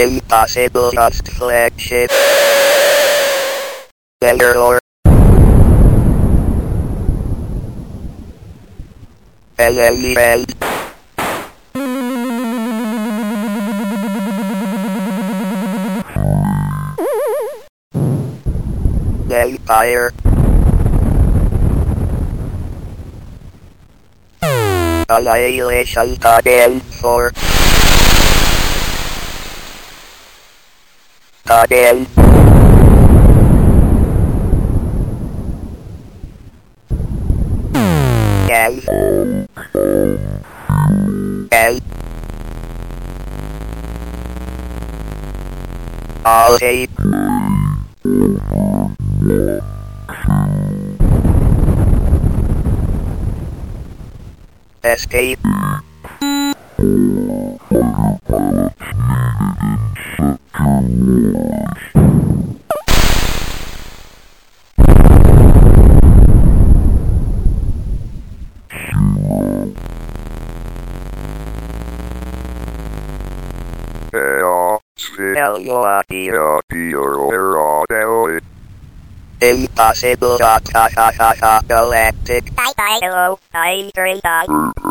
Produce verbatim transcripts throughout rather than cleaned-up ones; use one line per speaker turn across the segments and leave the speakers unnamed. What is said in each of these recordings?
Impossible just flagship. Error. Elephant. Empire. Annihilation Tadel for Tadel. L L All eight Escape. Impossible dot ha ha ha ha galactic.
Bye bye hello, I'm very bad.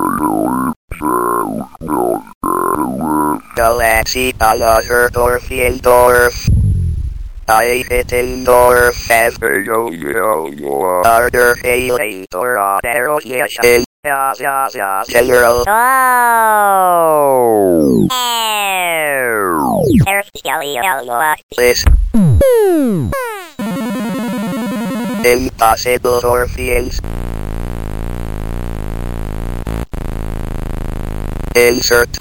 Galaxy another Dorfendorf. I hit Indorf as harder failing or other yes in yeah yeah yeah general.
Oh.
Oh.
There's Skelly Elnoa.
This. Impossible Orpheans. Insert.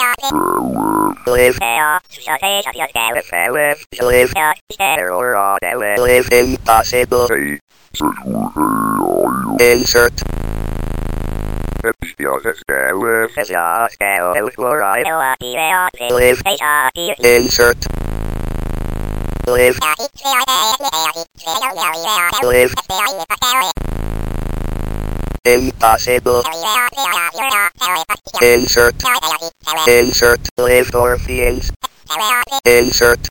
Live. Live. Live impossible. Insert. Live. Insert. Live. Live. Impossible. Insert. Insert. Live Orpheans. Insert.